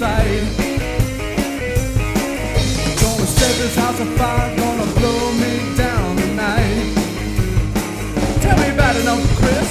sight. Gonna set this house afire, gonna blow me down tonight. Tell me about it, Uncle Chris.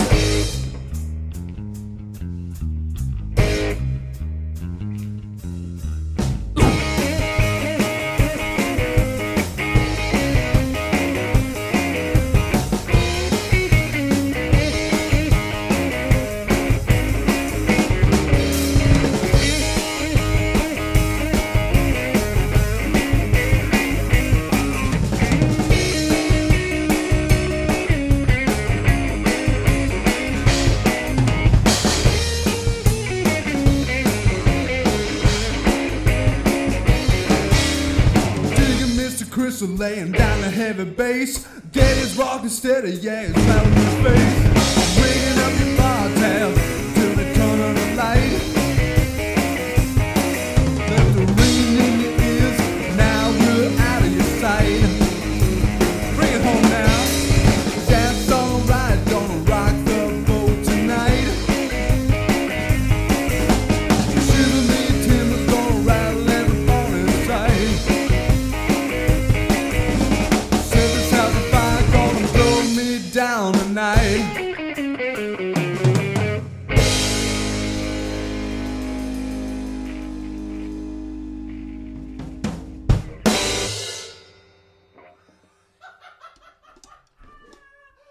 Crystal laying down a heavy bass. Daddy's rocking steady, yeah, he's pounding his face. Ringing up the bar tab.